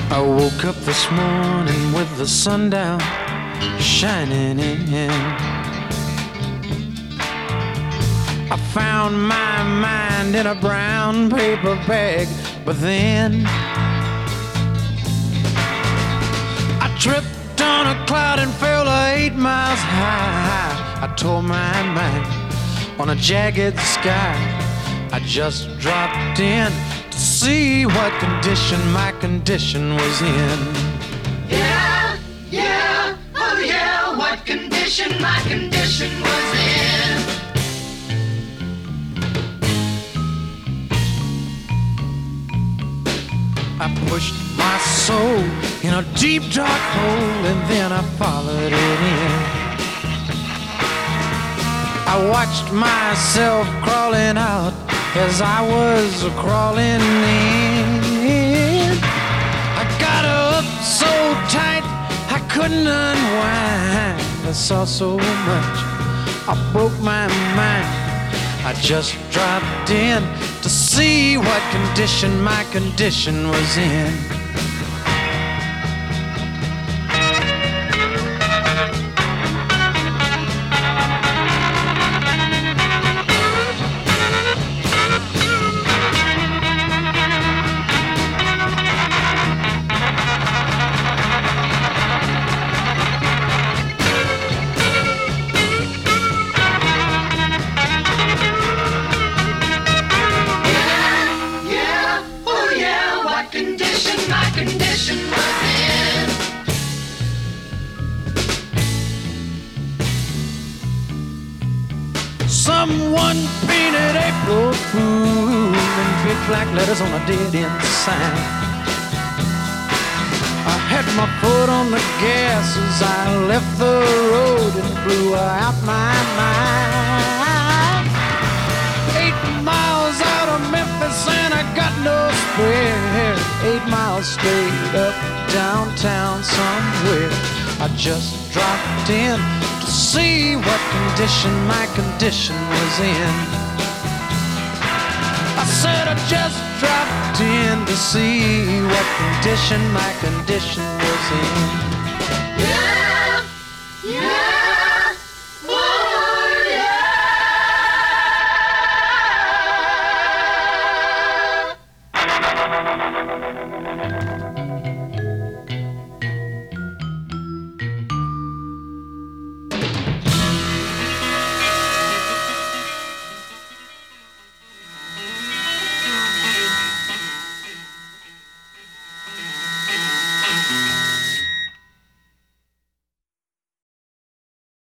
I woke up this morning with the sun down shining in. I found my mind in a brown paper bag, but then I tripped on a cloud and fell 8 miles high. I tore my mind on a jagged sky. I just dropped in to see what condition my condition was in. Yeah, yeah, oh yeah, what condition my condition was in. I pushed my soul in a deep dark hole and then I followed it in. I watched myself crawling out as I was crawling in. I got up so tight I couldn't unwind. I saw so much, I broke my mind. I just dropped in to see what condition my condition was in. Condition was in. Someone painted April Fool in big black letters on a dead-end sign. I had my foot on the gas as I left the road and blew out my mind. 8 miles out of Memphis and I got no spare. 8 miles straight up downtown somewhere. I just dropped in to see what condition my condition was in. I said I just dropped in to see what condition my condition was in.